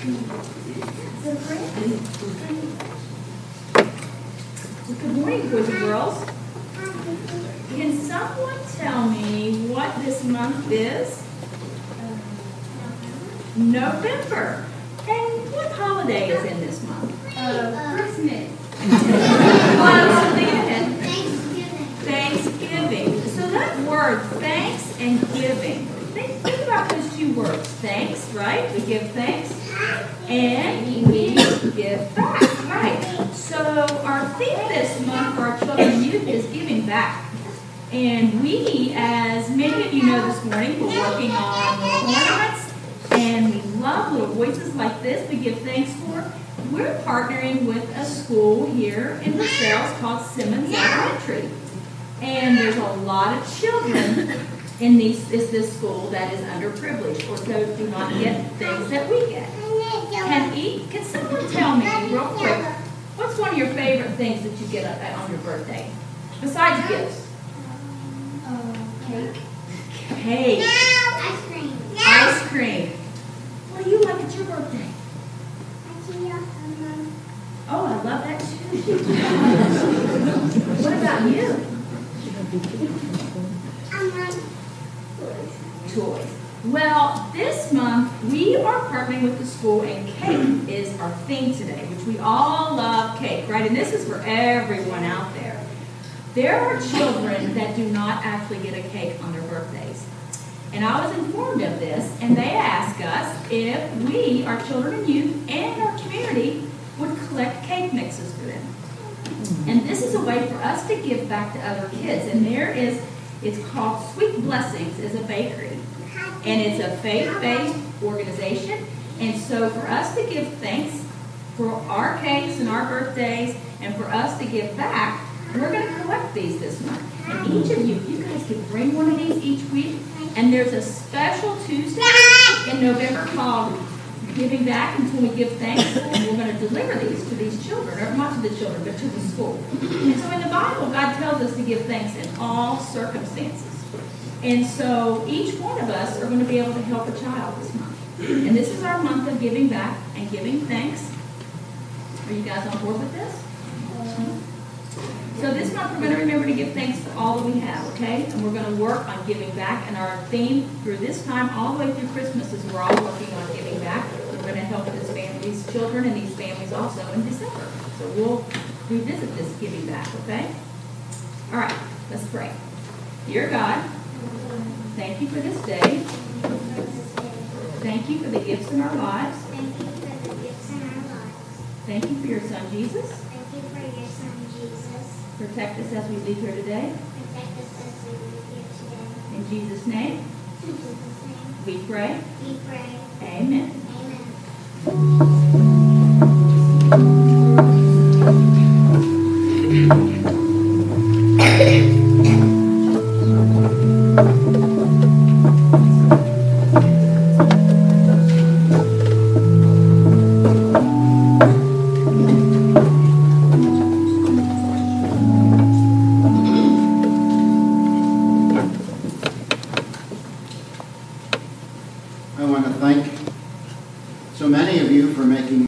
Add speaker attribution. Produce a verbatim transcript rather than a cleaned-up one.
Speaker 1: Good morning, boys and girls. Can someone tell me what this month is? November. And what holiday is in this month?
Speaker 2: Uh, Christmas.
Speaker 1: Well, something ahead.
Speaker 2: Thanksgiving.
Speaker 1: Thanksgiving. So that word, thanks and giving. Think, think about those two words. Thanks, right? We give thanks. And we give back, right? So our theme this month for our children and youth is giving back. And we, as many of you know this morning, we're working on little ornaments. And we love little voices like this we give thanks for. We're partnering with a school here in Versailles called Simmons Elementary. And there's a lot of children in these, is this school that is underprivileged or so do not get things that we get. Can, eat, can someone tell me real quick, what's one of your favorite things that you get on your birthday? Besides gifts?
Speaker 2: Uh, cake.
Speaker 1: Cake.
Speaker 2: Ice cream.
Speaker 1: Ice cream. What do you like at your birthday? Oh, I love that too. What about you? Toys. Well, this month we are partnering with the school, and cake is our theme today, which we all love cake, right? And this is for everyone out there. There are children that do not actually get a cake on their birthdays. And I was informed of this, and they asked us if we, our children and youth, and our community would collect cake mixes for them. And this is a way for us to give back to other kids. And there is, it's called Sweet Blessings, is a bakery. And it's a faith-based organization. And so for us to give thanks for our cakes and our birthdays, and for us to give back, we're going to collect these this month. And each of you, you guys can bring one of these each week. And there's a special Tuesday in November called Giving Back Until We Give Thanks. And we're going to deliver these to these children, or not to the children, but to the school. And so in the Bible, God tells us to give thanks in all circumstances. And so each one of us are going to be able to help a child this month. And this is our month of giving back and giving thanks. Are you guys on board with this? So this month we're going to remember to give thanks for all that we have, okay? And we're going to work on giving back. And our theme through this time, all the way through Christmas, is we're all working on giving back. We're going to help this family, these children and these families also in December. So we'll revisit this giving back, okay? All right, let's pray. Dear God, thank you for this day. Thank you for the gifts in our lives.
Speaker 2: Thank you for the gifts in our lives.
Speaker 1: Thank you for your son, Jesus.
Speaker 2: Thank you for your son, Jesus.
Speaker 1: Protect us as we leave here today.
Speaker 2: Protect us as we live here today.
Speaker 1: In Jesus' name,
Speaker 2: In Jesus' name,
Speaker 1: we pray.
Speaker 2: we pray.
Speaker 1: Amen.
Speaker 2: Amen.
Speaker 3: I want to thank so many of you for making